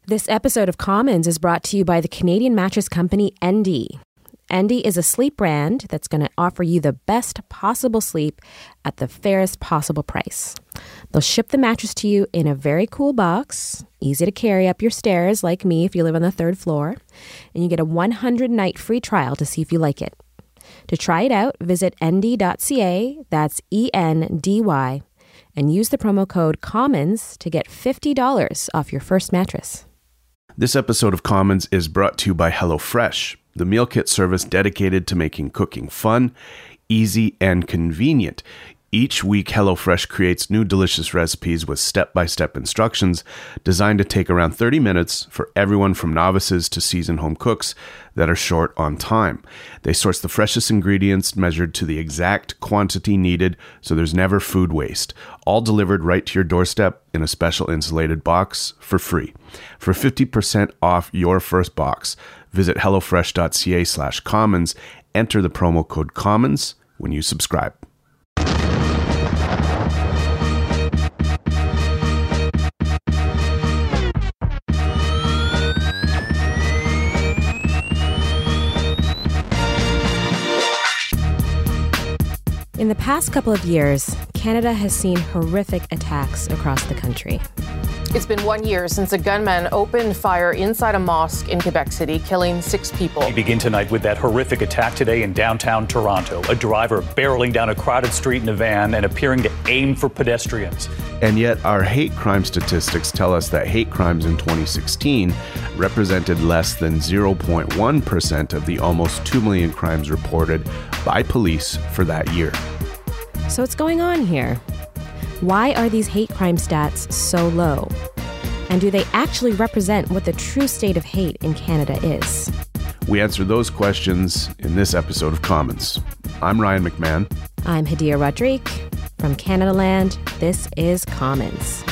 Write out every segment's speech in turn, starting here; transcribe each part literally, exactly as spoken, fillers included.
This episode of Commons is brought to you by the Canadian mattress company Endy. Endy is a sleep brand that's going to offer you the best possible sleep at the fairest possible price. They'll ship the mattress to you in a very cool box, easy to carry up your stairs like me if you live on the third floor, and you get a one hundred night free trial to see if you like it. To try it out, visit endy dot c a, that's E N D Y, and use the promo code COMMONS to get fifty dollars off your first mattress. This episode of Commons is brought to you by HelloFresh, the meal kit service dedicated to making cooking fun, easy, and convenient. Each week, HelloFresh creates new delicious recipes with step-by-step instructions designed to take around thirty minutes for everyone from novices to seasoned home cooks that are short on time. They source the freshest ingredients measured to the exact quantity needed, so there's never food waste. All delivered right to your doorstep in a special insulated box for free. For fifty percent off your first box, visit hellofresh dot c a slash commons. Enter the promo code COMMONS when you subscribe. In the past couple of years, Canada has seen horrific attacks across the country. It's been one year since a gunman opened fire inside a mosque in Quebec City, killing six people. We begin tonight with that horrific attack today in downtown Toronto. A driver barreling down a crowded street in a van and appearing to aim for pedestrians. And yet our hate crime statistics tell us that hate crimes in twenty sixteen represented less than zero point one percent of the almost two million crimes reported by police for that year. So what's going on here? Why are these hate crime stats so low? And do they actually represent what the true state of hate in Canada is? We answer those questions in this episode of Commons. I'm Ryan McMahon. I'm Hadia Rodrigue. From Canada Land, this is Commons.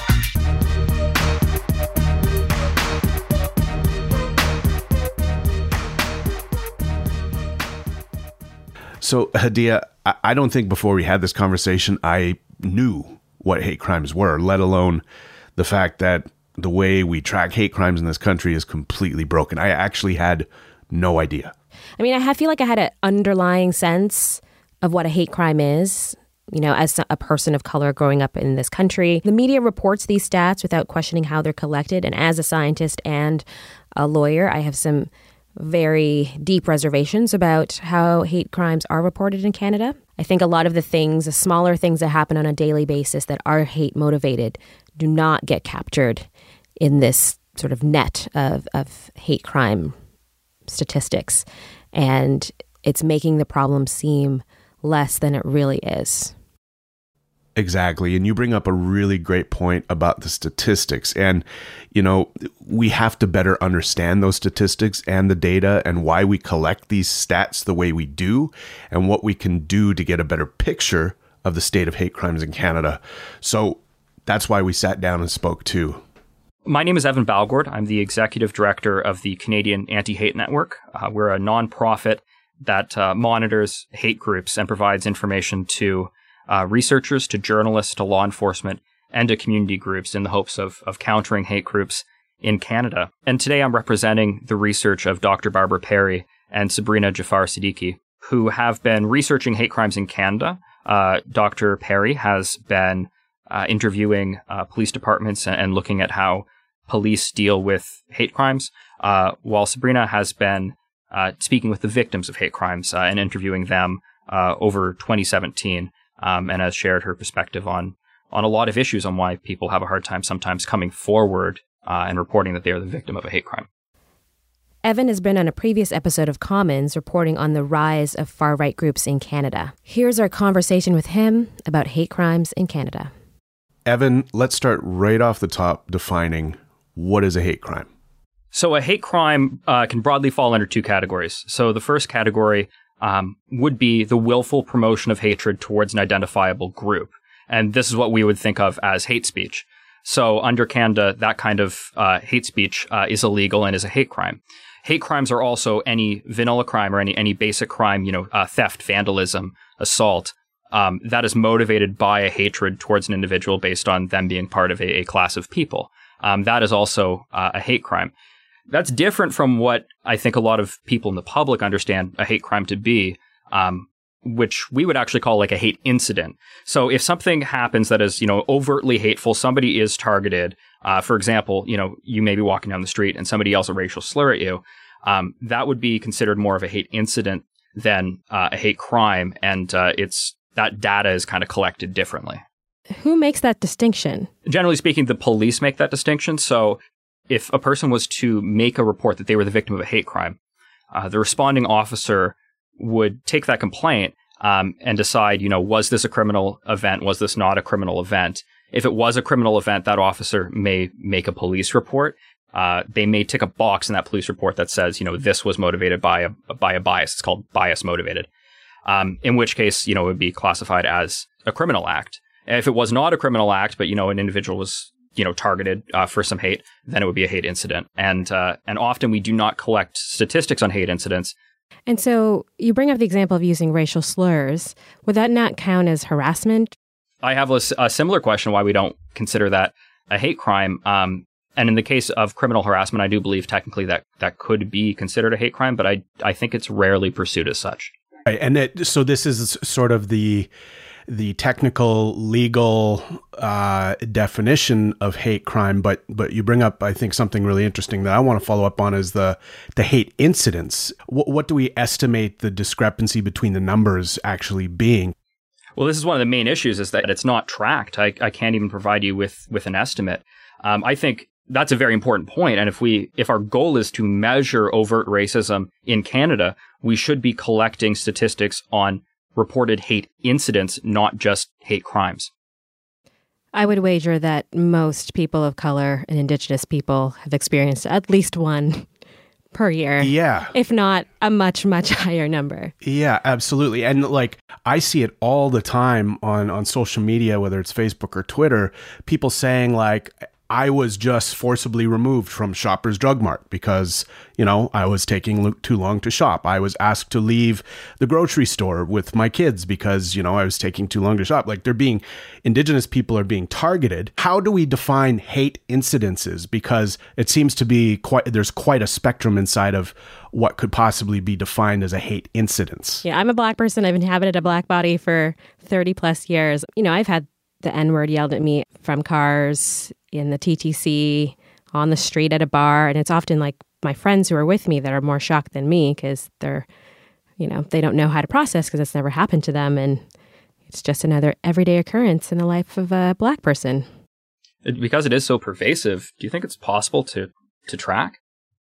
So, Hadia, I don't think before we had this conversation, I knew what hate crimes were, let alone the fact that the way we track hate crimes in this country is completely broken. I actually had no idea. I mean, I feel like I had an underlying sense of what a hate crime is. You know, as a person of color growing up in this country, the media reports these stats without questioning how they're collected. And as a scientist and a lawyer, I have some very deep reservations about how hate crimes are reported in Canada. I think a lot of the things, the smaller things that happen on a daily basis that are hate motivated do not get captured in this sort of net of, of hate crime statistics. And it's making the problem seem less than it really is. Exactly. And you bring up a really great point about the statistics. And, you know, we have to better understand those statistics and the data and why we collect these stats the way we do and what we can do to get a better picture of the state of hate crimes in Canada. So that's why we sat down and spoke too. My name is Evan Balgord. I'm the executive director of the Canadian Anti-Hate Network. Uh, we're a nonprofit that uh, monitors hate groups and provides information to Uh, researchers, to journalists, to law enforcement, and to community groups in the hopes of, of countering hate groups in Canada. And today I'm representing the research of Doctor Barbara Perry and Sabrina Jafar Siddiqui, who have been researching hate crimes in Canada. Uh, Doctor Perry has been uh, interviewing uh, police departments and, and looking at how police deal with hate crimes, uh, while Sabrina has been uh, speaking with the victims of hate crimes uh, and interviewing them uh, over twenty seventeen. Um, and has shared her perspective on on a lot of issues on why people have a hard time sometimes coming forward uh, and reporting that they are the victim of a hate crime. Evan has been on a previous episode of Commons reporting on the rise of far-right groups in Canada. Here's our conversation with him about hate crimes in Canada. Evan, let's start right off the top defining what is a hate crime. So a hate crime uh, can broadly fall under two categories. So the first category Um, would be the willful promotion of hatred towards an identifiable group. And this is what we would think of as hate speech. So under Canada, that kind of uh, hate speech uh, is illegal and is a hate crime. Hate crimes are also any vanilla crime or any, any basic crime, you know, uh, theft, vandalism, assault, um, that is motivated by a hatred towards an individual based on them being part of a, a class of people. um, that is also uh, a hate crime. That's different from what I think a lot of people in the public understand a hate crime to be, um, which we would actually call like a hate incident. So if something happens that is, you know, overtly hateful, somebody is targeted, uh, for example, you know, you may be walking down the street and somebody yells a racial slur at you, um, that would be considered more of a hate incident than uh, a hate crime. And uh, it's that data is kind of collected differently. Who makes that distinction? Generally speaking, the police make that distinction. So if a person was to make a report that they were the victim of a hate crime, uh, the responding officer would take that complaint um, and decide, you know, was this a criminal event? Was this not a criminal event? If it was a criminal event, that officer may make a police report. Uh, they may tick a box in that police report that says, you know, this was motivated by a by a bias. It's called bias motivated. Um, in which case, you know, it would be classified as a criminal act. And if it was not a criminal act, but, you know, an individual was, you know, targeted uh, for some hate, then it would be a hate incident. And uh, and often we do not collect statistics on hate incidents. And so you bring up the example of using racial slurs. Would that not count as harassment? I have a, a similar question why we don't consider that a hate crime. Um, and in the case of criminal harassment, I do believe technically that that could be considered a hate crime, but I I think it's rarely pursued as such. Right. And it, so this is sort of the the technical legal uh, definition of hate crime, but but you bring up, I think, something really interesting that I want to follow up on is the the hate incidents. What, what do we estimate the discrepancy between the numbers actually being? Well, this is one of the main issues is that it's not tracked. I, I can't even provide you with with an estimate. Um, I think that's a very important point. And if we if our goal is to measure overt racism in Canada, we should be collecting statistics on reported hate incidents, not just hate crimes. I would wager that most people of color and Indigenous people have experienced at least one per year. Yeah. If not a much, much higher number. Yeah, absolutely. And like, I see it all the time on, on social media, whether it's Facebook or Twitter, people saying like, I was just forcibly removed from Shoppers Drug Mart because, you know, I was taking too long to shop. I was asked to leave the grocery store with my kids because, you know, I was taking too long to shop. Like they're being, Indigenous people are being targeted. How do we define hate incidences? Because it seems to be quite, there's quite a spectrum inside of what could possibly be defined as a hate incidence. Yeah, I'm a Black person. I've inhabited a Black body for thirty plus years. You know, I've had the N-word yelled at me from cars, in the T T C, on the street at a bar. And it's often like my friends who are with me that are more shocked than me because they're, you know, they don't know how to process because it's never happened to them. And it's just another everyday occurrence in the life of a Black person. It, because it is so pervasive, do you think it's possible to, to track?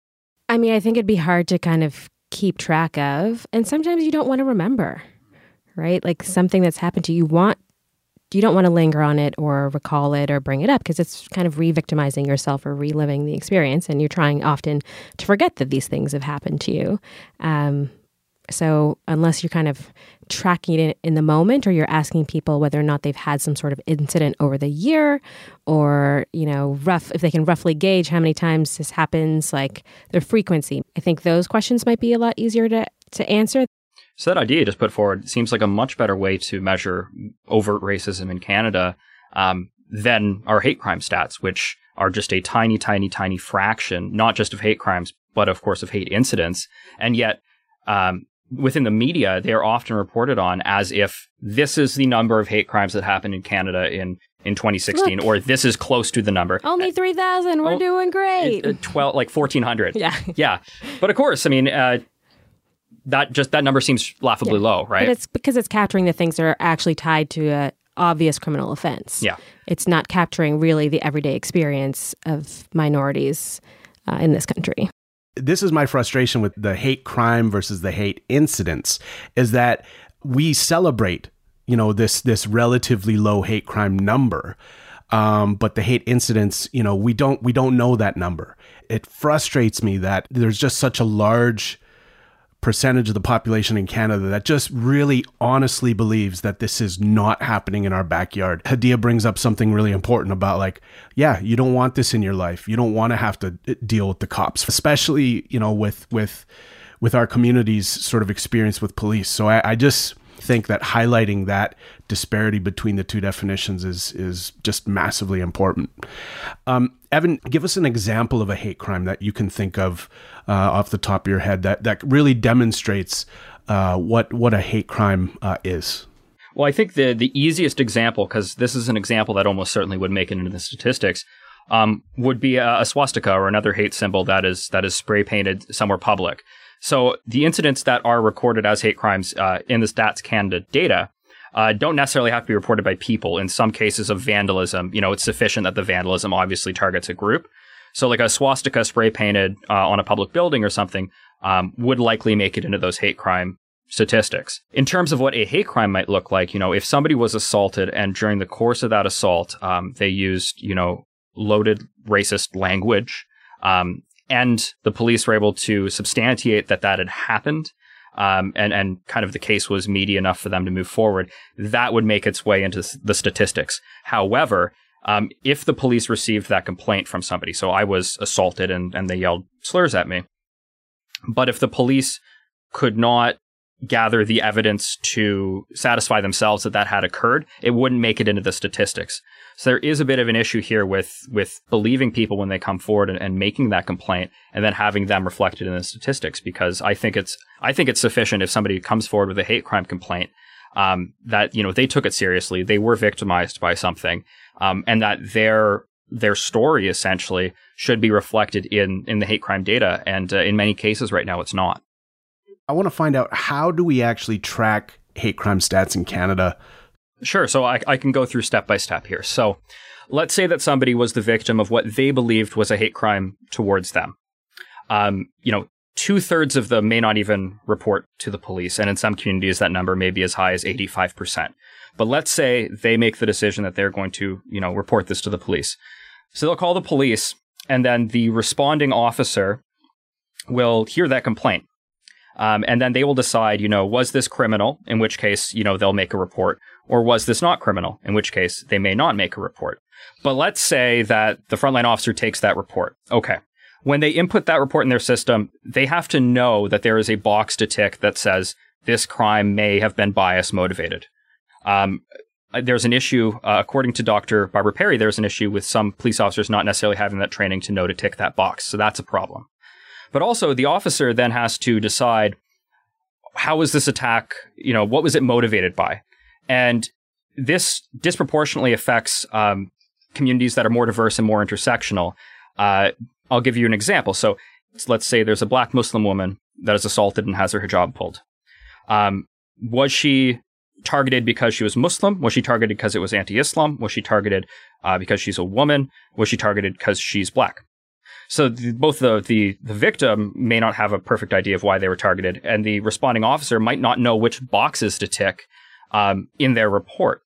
I mean, I think it'd be hard to kind of keep track of. And sometimes you don't want to remember, right? Like something that's happened to you, you want you don't want to linger on it or recall it or bring it up because it's kind of re-victimizing yourself or reliving the experience. And you're trying often to forget that these things have happened to you. Um, so unless you're kind of tracking it in the moment or you're asking people whether or not they've had some sort of incident over the year or, you know, rough if they can roughly gauge how many times this happens, like their frequency, I think those questions might be a lot easier to, to answer. So that idea you just put forward seems like a much better way to measure overt racism in Canada um, than our hate crime stats, which are just a tiny, tiny, tiny fraction, not just of hate crimes, but of course of hate incidents. And yet um, within the media, they are often reported on as if this is the number of hate crimes that happened in Canada in, in twenty sixteen, Look, or this is close to the number. Only three thousand. We're oh, doing great. Uh, twelve, like fourteen hundred. Yeah. Yeah. But of course, I mean, uh, That just that number seems laughably yeah. low, right? But it's because it's capturing the things that are actually tied to an obvious criminal offense. Yeah. It's not capturing really the everyday experience of minorities uh, in this country. This is my frustration with the hate crime versus the hate incidents, is that we celebrate, you know, this this relatively low hate crime number. Um, but the hate incidents, you know, we don't we don't know that number. It frustrates me that there's just such a large percentage of the population in Canada that just really honestly believes that this is not happening in our backyard. Hadia brings up something really important about like, yeah, you don't want this in your life. You don't want to have to deal with the cops, especially, you know, with, with, with our community's sort of experience with police. So I, I just, think that highlighting that disparity between the two definitions is is just massively important. Um, Evan, give us an example of a hate crime that you can think of uh, off the top of your head that, that really demonstrates uh, what what a hate crime uh, is. Well, I think the the easiest example, because this is an example that almost certainly would make it into the statistics, um, would be a, a swastika or another hate symbol that is that is spray painted somewhere public. So the incidents that are recorded as hate crimes uh, in the Stats Canada data uh, don't necessarily have to be reported by people. In some cases of vandalism, you know, it's sufficient that the vandalism obviously targets a group. So like a swastika spray painted uh, on a public building or something um, would likely make it into those hate crime statistics. In terms of what a hate crime might look like, you know, if somebody was assaulted and during the course of that assault, um, they used, you know, loaded racist language, um, and the police were able to substantiate that that had happened, um, and, and kind of the case was meaty enough for them to move forward, that would make its way into the statistics. However, um, if the police received that complaint from somebody, so I was assaulted and, and they yelled slurs at me, but if the police could not gather the evidence to satisfy themselves that that had occurred, it wouldn't make it into the statistics. So there is a bit of an issue here with with believing people when they come forward and, and making that complaint and then having them reflected in the statistics, because I think it's I think it's sufficient if somebody comes forward with a hate crime complaint um, that, you know, they took it seriously, they were victimized by something, um, and that their their story essentially should be reflected in in the hate crime data. And uh, in many cases right now, it's not. I want to find out, how do we actually track hate crime stats in Canada? Sure. So I, I can go through step by step here. So let's say that somebody was the victim of what they believed was a hate crime towards them. Um, you know, two thirds of them may not even report to the police. And in some communities, that number may be as high as eighty-five percent. But let's say they make the decision that they're going to, you know, report this to the police. So they'll call the police, and then the responding officer will hear that complaint. Um, and then they will decide, you know, was this criminal, in which case, you know, they'll make a report, or was this not criminal, in which case they may not make a report. But let's say that the frontline officer takes that report. Okay. When they input that report in their system, they have to know that there is a box to tick that says this crime may have been bias motivated. Um, there's an issue, uh, according to Doctor Barbara Perry, there's an issue with some police officers not necessarily having that training to know to tick that box. So that's a problem. But also, the officer then has to decide, how was this attack, you know, what was it motivated by? And this disproportionately affects um, communities that are more diverse and more intersectional. Uh, I'll give you an example. So let's say there's a Black Muslim woman that is assaulted and has her hijab pulled. Um, was she targeted because she was Muslim? Was she targeted because it was anti-Islam? Was she targeted uh, because she's a woman? Was she targeted because she's Black? So the, both the, the the victim may not have a perfect idea of why they were targeted, and the responding officer might not know which boxes to tick um, in their report.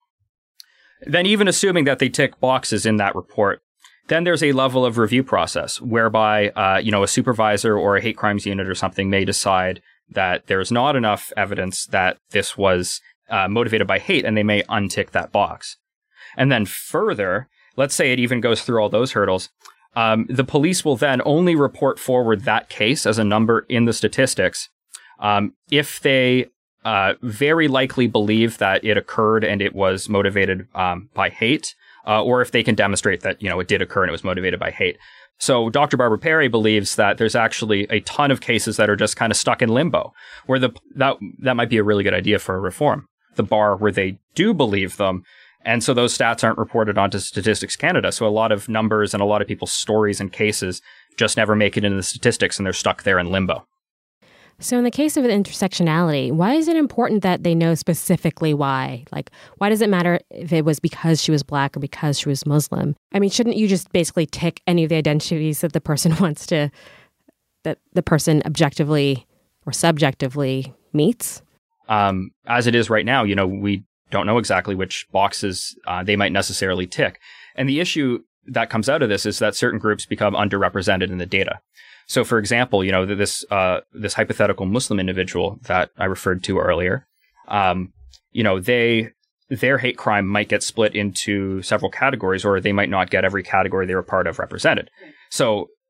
Then even assuming that they tick boxes in that report, then there's a level of review process whereby uh, you know, a supervisor or a hate crimes unit or something may decide that there's not enough evidence that this was uh, motivated by hate, and they may untick that box. And then further, let's say it even goes through all those hurdles. Um, the police will then only report forward that case as a number in the statistics um, if they uh, very likely believe that it occurred and it was motivated um, by hate, uh, or if they can demonstrate that, you know, it did occur and it was motivated by hate. So Doctor Barbara Perry believes that there's actually a ton of cases that are just kind of stuck in limbo, where the that that might be a really good idea for a reform. The bar where they do believe them. And so those stats aren't reported onto Statistics Canada. So a lot of numbers and a lot of people's stories and cases just never make it into the statistics, and they're stuck there in limbo. So in the case of intersectionality, why is it important that they know specifically why? Like, why does it matter if it was because she was Black or because she was Muslim? I mean, shouldn't you just basically tick any of the identities that the person wants to, that the person objectively or subjectively meets? Um, as it is right now, you know, we don't know exactly which boxes uh, they might necessarily tick. And the issue that comes out of this is that certain groups become underrepresented in the data. So, for example, you know, this uh, this hypothetical Muslim individual that I referred to earlier, um, you know, they their hate crime might get split into several categories, or they might not get every category they were part of represented. So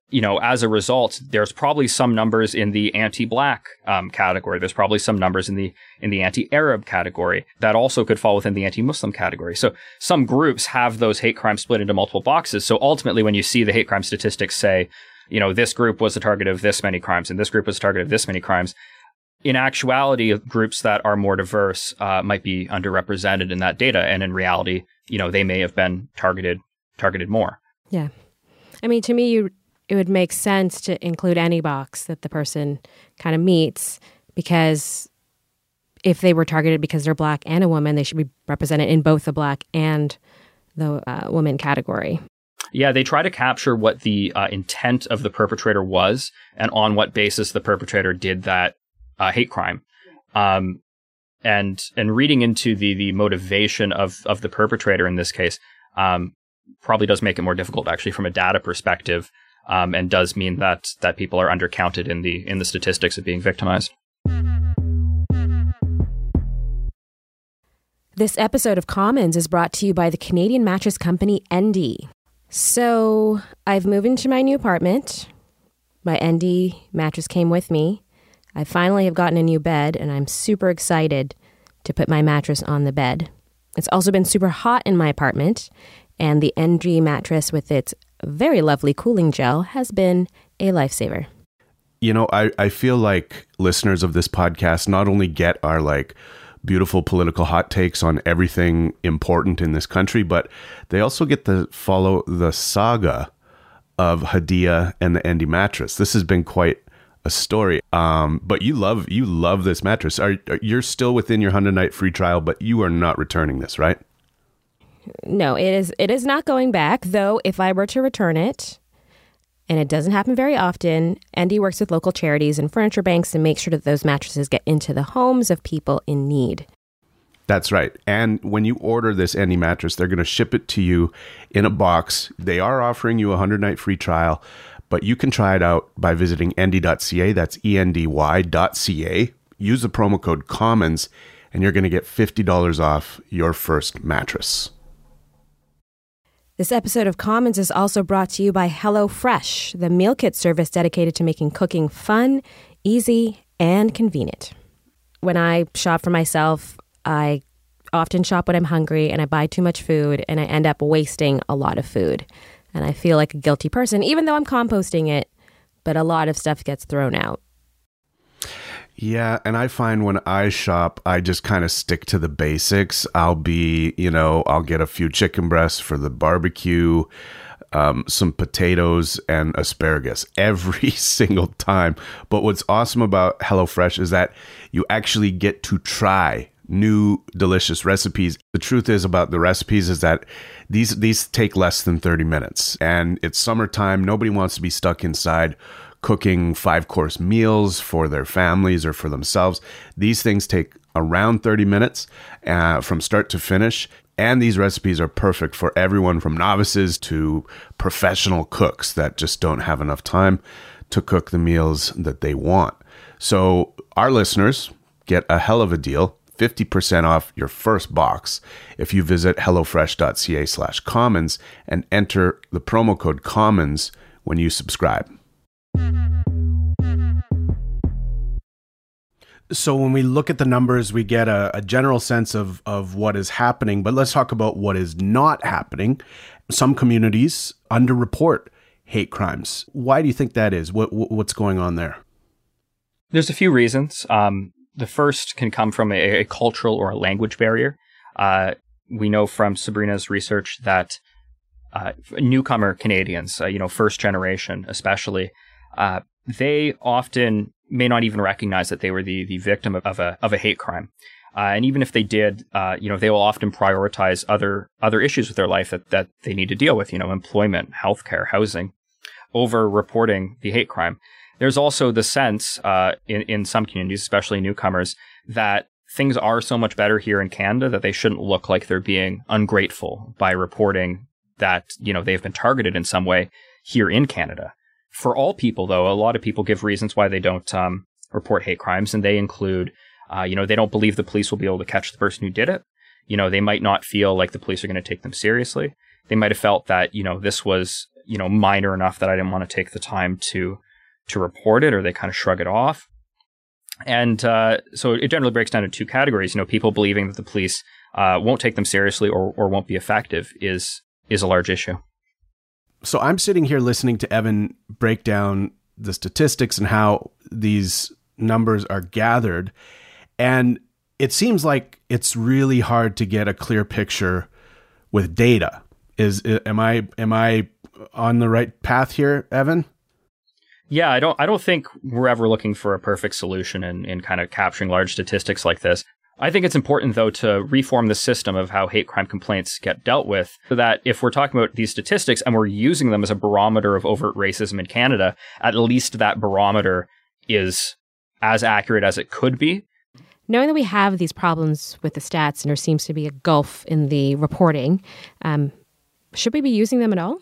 you know, as a result, there's probably some numbers in the anti-Black um, category. There's probably some numbers in the in the anti-Arab category that also could fall within the anti-Muslim category. So some groups have those hate crimes split into multiple boxes. So ultimately, when you see the hate crime statistics say, you know, this group was the target of this many crimes and this group was the target of this many crimes, in actuality, groups that are more diverse uh, might be underrepresented in that data. And in reality, you know, they may have been targeted targeted more. Yeah. I mean, to me, you it would make sense to include any box that the person kind of meets, because if they were targeted because they're Black and a woman, they should be represented in both the Black and the uh, woman category. Yeah, they try to capture what the uh, intent of the perpetrator was and on what basis the perpetrator did that uh, hate crime. Um, and and reading into the the motivation of, of the perpetrator in this case um, probably does make it more difficult, actually, from a data perspective. Um, and does mean that that people are undercounted in the in the statistics of being victimized. This episode of Commons is brought to you by the Canadian mattress company Endy. So I've moved into my new apartment. My Endy mattress came with me. I finally have gotten a new bed, and I'm super excited to put my mattress on the bed. It's also been super hot in my apartment, and the Endy mattress with its very lovely cooling gel has been a lifesaver. You know, I, I feel like listeners of this podcast not only get our like beautiful political hot takes on everything important in this country, but they also get to follow the saga of Hadiyah and the Endy mattress. This has been quite a story. Um, but you love you love this mattress. Are, are you're still within your one hundred night free trial, but you are not returning this, right? No, it is it is not going back, though if I were to return it, and it doesn't happen very often, Endy works with local charities and furniture banks to make sure that those mattresses get into the homes of people in need. That's right. And when you order this Endy mattress, they're going to ship it to you in a box. They are offering you a one hundred night free trial, but you can try it out by visiting endy dot c a. That's E N D Y dot C A. Use the promo code COMMONS, and you're going to get fifty dollars off your first mattress. This episode of Commons is also brought to you by HelloFresh, the meal kit service dedicated to making cooking fun, easy, and convenient. When I shop for myself, I often shop when I'm hungry and I buy too much food and I end up wasting a lot of food. And I feel like a guilty person, even though I'm composting it, but a lot of stuff gets thrown out. Yeah, and I find when I shop, I just kind of stick to the basics. I'll be, you know, I'll get a few chicken breasts for the barbecue, um, some potatoes and asparagus every single time. But what's awesome about HelloFresh is that you actually get to try new delicious recipes. The truth is about the recipes is that these these take less than thirty minutes. And it's summertime. Nobody wants to be stuck inside cooking five-course meals for their families or for themselves. These things take around thirty minutes uh, from start to finish. And these recipes are perfect for everyone from novices to professional cooks that just don't have enough time to cook the meals that they want. So our listeners get a hell of a deal, fifty percent off your first box if you visit hellofresh dot c a slash commons and enter the promo code COMMONS when you subscribe. So when we look at the numbers, we get a, a general sense of, of what is happening, but let's talk about what is not happening. Some communities underreport hate crimes. Why do you think that is? What, what's going on there? There's a few reasons. Um, the first can come from a, a cultural or a language barrier. Uh, we know from Sabrina's research that uh, newcomer Canadians, uh, you know, first generation especially, uh, they often may not even recognize that they were the the victim of a of a hate crime, uh, and even if they did, uh, you know, they will often prioritize other other issues with their life that that they need to deal with, you know, employment, healthcare, housing, over reporting the hate crime. There's also the sense uh, in in some communities, especially newcomers, that things are so much better here in Canada that they shouldn't look like they're being ungrateful by reporting that, you know, they've been targeted in some way here in Canada. For all people, though, a lot of people give reasons why they don't um, report hate crimes, and they include, uh, you know, they don't believe the police will be able to catch the person who did it. You know, they might not feel like the police are going to take them seriously. They might have felt that, you know, this was you know, minor enough that I didn't want to take the time to to report it, or they kind of shrug it off. And uh, so it generally breaks down into two categories. You know, people believing that the police uh, won't take them seriously or, or won't be effective is is a large issue. So I'm sitting here listening to Evan break down the statistics and how these numbers are gathered. And it seems like it's really hard to get a clear picture with data. Is am I am I on the right path here, Evan? Yeah, I don't I don't think we're ever looking for a perfect solution in, in kind of capturing large statistics like this. I think it's important, though, to reform the system of how hate crime complaints get dealt with, so that if we're talking about these statistics and we're using them as a barometer of overt racism in Canada, at least that barometer is as accurate as it could be. Knowing that we have these problems with the stats and there seems to be a gulf in the reporting, um, should we be using them at all?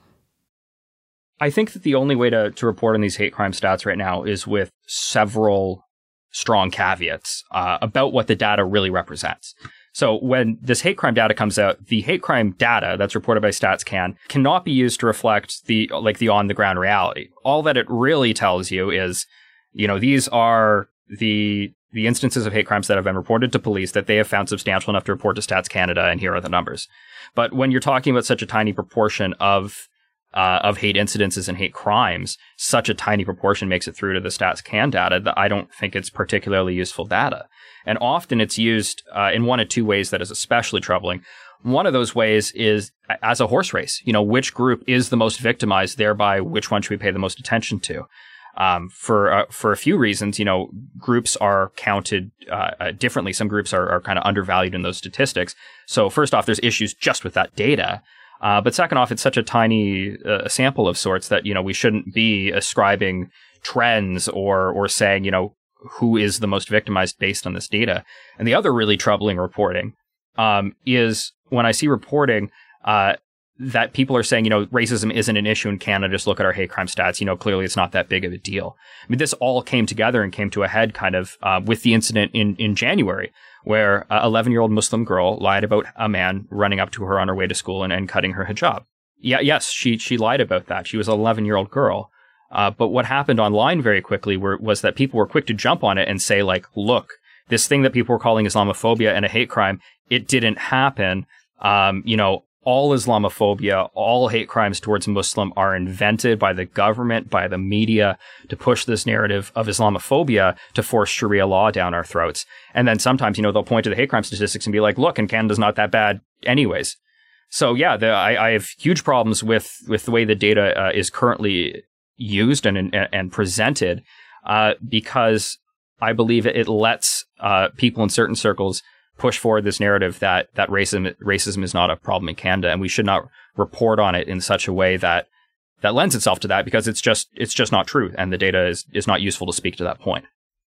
I think that the only way to, to report on these hate crime stats right now is with several strong caveats uh, about what the data really represents. So when this hate crime data comes out, the hate crime data that's reported by StatsCan cannot be used to reflect the like the on-the-ground reality. All that it really tells you is, you know, these are the the instances of hate crimes that have been reported to police that they have found substantial enough to report to Stats Canada, and here are the numbers. But when you're talking about such a tiny proportion of uh, of hate incidences and hate crimes, such a tiny proportion makes it through to the StatsCan data that I don't think it's particularly useful data. And often it's used uh, in one of two ways that is especially troubling. One of those ways is as a horse race. You know, which group is the most victimized, thereby which one should we pay the most attention to? Um, for uh, for a few reasons, you know, groups are counted uh, uh, differently. Some groups are, are kind of undervalued in those statistics. So first off, there's issues just with that data. Uh, but second off, it's such a tiny uh, sample of sorts that, you know, we shouldn't be ascribing trends or or saying, you know, who is the most victimized based on this data. And the other really troubling reporting um, is when I see reporting uh, that people are saying, you know, racism isn't an issue in Canada. Just look at our hate crime stats. You know, clearly it's not that big of a deal. I mean, this all came together and came to a head kind of uh, with the incident in, in January, where an eleven-year-old Muslim girl lied about a man running up to her on her way to school and, and cutting her hijab. Yeah, yes, she she lied about that. She was an eleven-year-old girl. Uh, but what happened online very quickly were, was that people were quick to jump on it and say, like, look, this thing that people were calling Islamophobia and a hate crime, it didn't happen. Um, you know, all Islamophobia, all hate crimes towards Muslim are invented by the government, by the media to push this narrative of Islamophobia to force Sharia law down our throats. And then sometimes, you know, they'll point to the hate crime statistics and be like, look, and Canada's not that bad anyways. So, yeah, the, I, I have huge problems with, with the way the data uh, is currently used and, and, and presented uh, because I believe it lets uh, people in certain circles push forward this narrative that that racism racism is not a problem in Canada, and we should not report on it in such a way that that lends itself to that, because it's just it's just not true, and the data is is not useful to speak to that point.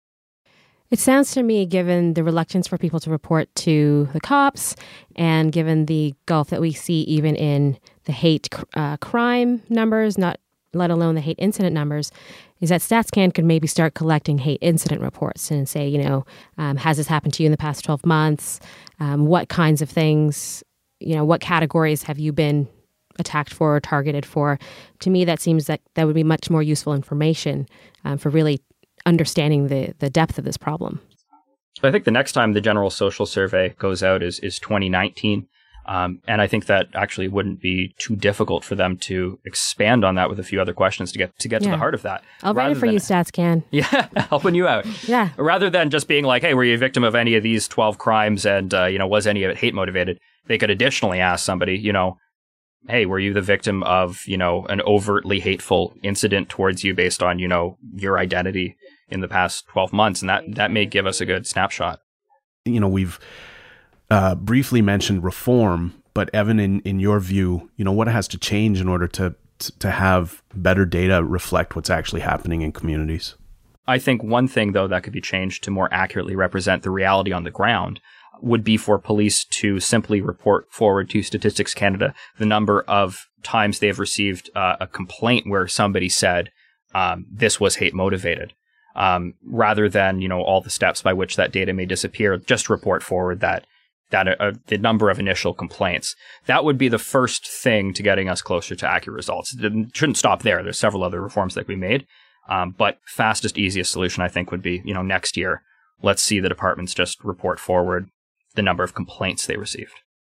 It sounds to me, given the reluctance for people to report to the cops, and given the gulf that we see even in the hate uh, crime numbers, not let alone the hate incident numbers, is that StatsCan could maybe start collecting hate incident reports and say, you know, um, has this happened to you in the past twelve months? Um, what kinds of things, you know, what categories have you been attacked for or targeted for? To me, that seems that that would be much more useful information um, for really understanding the, the depth of this problem. So I think the next time the General Social Survey goes out is, is twenty nineteen. Um, and I think that actually wouldn't be too difficult for them to expand on that with a few other questions to get to get yeah. to the heart of that. I'll write it for than, you, StatsCan. Yeah, helping you out. Yeah. Rather than just being like, hey, were you a victim of any of these twelve crimes, and uh, you know, was any of it hate motivated? They could additionally ask somebody, you know, hey, were you the victim of, you know, an overtly hateful incident towards you based on, you know, your identity in the past twelve months? And that that may give us a good snapshot. You know, we've Uh, briefly mentioned reform, but Evan, in, in your view, you know, what has to change in order to to have better data reflect what's actually happening in communities? I think one thing, though, that could be changed to more accurately represent the reality on the ground would be for police to simply report forward to Statistics Canada the number of times they've received uh, a complaint where somebody said um, this was hate motivated, um, rather than, you know, all the steps by which that data may disappear. Just report forward that that uh, the number of initial complaints. That would be the first thing to getting us closer to accurate results. It shouldn't stop there. There's several other reforms that we made. Um, but fastest, easiest solution, I think, would be, you know, next year, let's see the departments just report forward the number of complaints they received.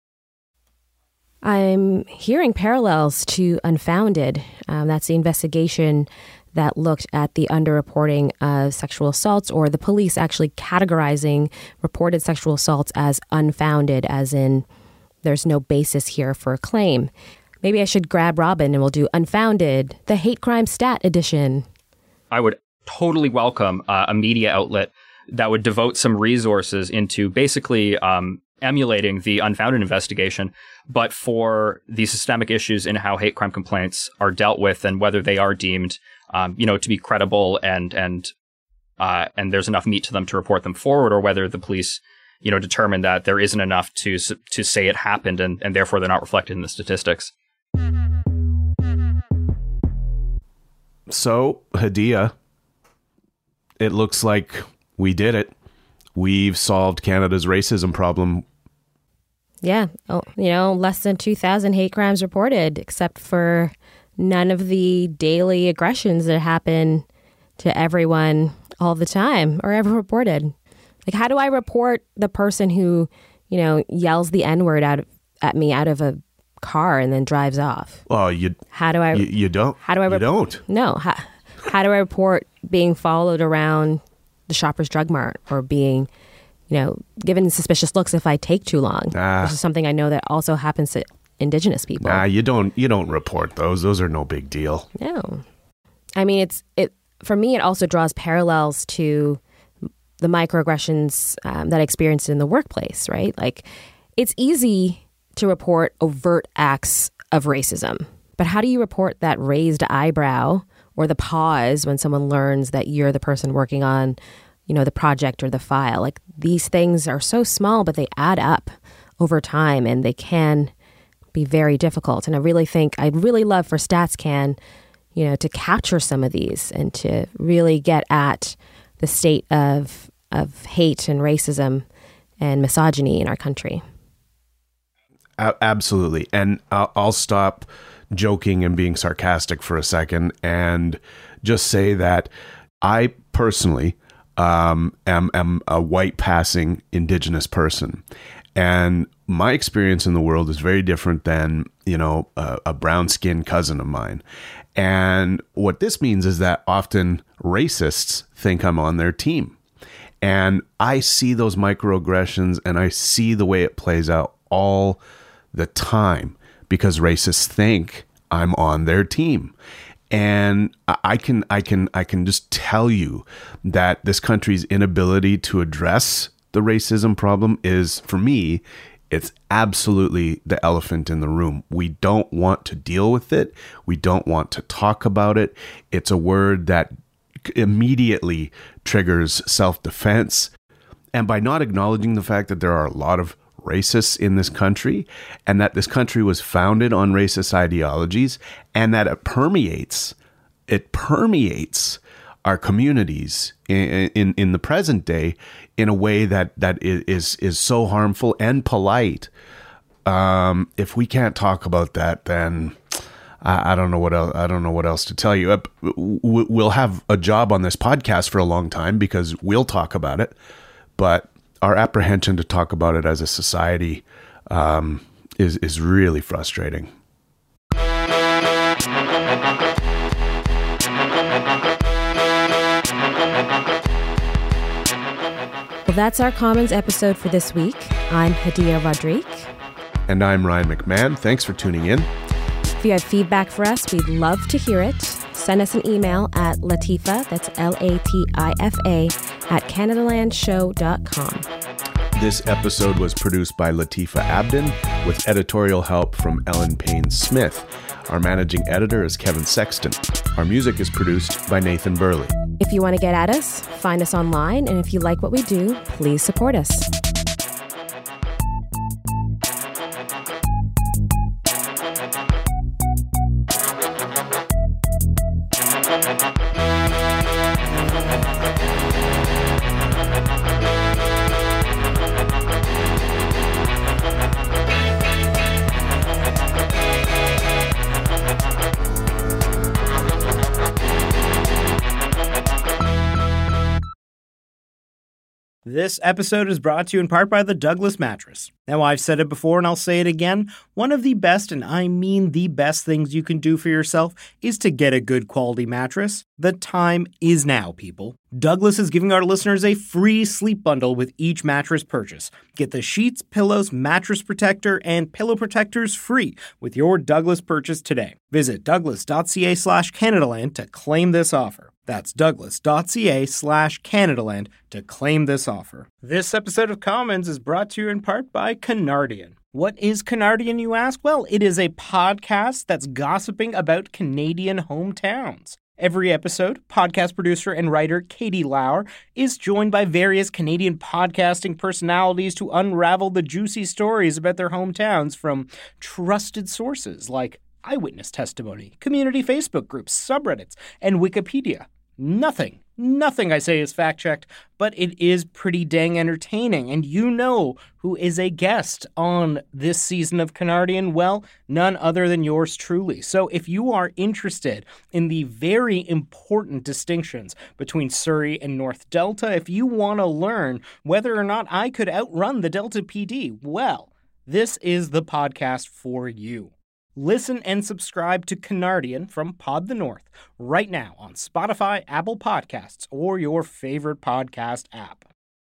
I'm hearing parallels to Unfounded. Um, that's the investigation that looked at the underreporting of sexual assaults, or the police actually categorizing reported sexual assaults as unfounded, as in there's no basis here for a claim. Maybe I should grab Robin and we'll do Unfounded, the hate crime stat edition. I would totally welcome uh, a media outlet that would devote some resources into basically um, emulating the Unfounded investigation, but for the systemic issues in how hate crime complaints are dealt with and whether they are deemed, um, you know, to be credible and and uh, and there's enough meat to them to report them forward, or whether the police, you know, determine that there isn't enough to to say it happened and, and therefore they're not reflected in the statistics. So, Hadia, it looks like we did it. We've solved Canada's racism problem. Yeah. Oh, you know, less than two thousand hate crimes reported, except for none of the daily aggressions that happen to everyone all the time or ever reported. Like, how do I report the person who, you know, yells the N-word out of, at me out of a car and then drives off? Oh, you. How do I? You, you don't. How do I? You Rep- don't. No. How, how do I report being followed around the Shoppers Drug Mart, or being, you know, given suspicious looks if I take too long? Ah. This is something I know that also happens to Indigenous people. Nah, you don't. You don't report those. Those are no big deal. No. I mean, it's it for me. It also draws parallels to the microaggressions um, that I experienced in the workplace. Right, like it's easy to report overt acts of racism, but how do you report that raised eyebrow or the pause when someone learns that you're the person working on, you know, the project or the file? Like, these things are so small, but they add up over time and they can be very difficult. And I really think I'd really love for StatsCan, you know, to capture some of these and to really get at the state of of hate and racism and misogyny in our country. A- absolutely. And I'll, I'll stop joking and being sarcastic for a second and just say that I personally um, am, am a white passing Indigenous person. And my experience in the world is very different than, you know, a, a brown skinned cousin of mine. And what this means is that often racists think I'm on their team. And I see those microaggressions and I see the way it plays out all the time because racists think I'm on their team. And I can I can I can just tell you that this country's inability to address the racism problem is, for me, it's absolutely the elephant in the room. We don't want to deal with it. We don't want to talk about it. It's a word that immediately triggers self-defense. And by not acknowledging the fact that there are a lot of racists in this country and that this country was founded on racist ideologies and that it permeates, it permeates our communities in, in, in the present day in a way that, that is, is so harmful and polite. Um, if we can't talk about that, then I, I don't know what else, I don't know what else to tell you. We'll have a job on this podcast for a long time because we'll talk about it, but our apprehension to talk about it as a society um, is is really frustrating. Well, that's our Commons episode for this week. I'm Hadia Rodrigue. And I'm Ryan McMahon. Thanks for tuning in. If you have feedback for us, we'd love to hear it. Send us an email at Latifa, that's L A T I F A, at canadalandshow dot com. This episode was produced by Latifa Abdin with editorial help from Ellen Payne-Smith. Our managing editor is Kevin Sexton. Our music is produced by Nathan Burley. If you want to get at us, find us online, and if you like what we do, please support us. This episode is brought to you in part by the Douglas Mattress. Now, I've said it before and I'll say it again. One of the best, and I mean the best things you can do for yourself is to get a good quality mattress. The time is now, people. Douglas is giving our listeners a free sleep bundle with each mattress purchase. Get the sheets, pillows, mattress protector, and pillow protectors free with your Douglas purchase today. Visit douglas.ca slash Canadaland to claim this offer. That's douglas.ca slash Canadaland to claim this offer. This episode of Commons is brought to you in part by Canardian. What is Canardian, you ask? Well, it is a podcast that's gossiping about Canadian hometowns. Every episode, podcast producer and writer Katie Lauer is joined by various Canadian podcasting personalities to unravel the juicy stories about their hometowns from trusted sources like eyewitness testimony, community Facebook groups, subreddits, and Wikipedia. Nothing, nothing I say is fact-checked, but it is pretty dang entertaining. And you know who is a guest on this season of Canardian? Well, none other than yours truly. So if you are interested in the very important distinctions between Surrey and North Delta, if you want to learn whether or not I could outrun the Delta P D, well, this is the podcast for you. Listen and subscribe to Canardian from Pod the North right now on Spotify, Apple Podcasts, or your favorite podcast app.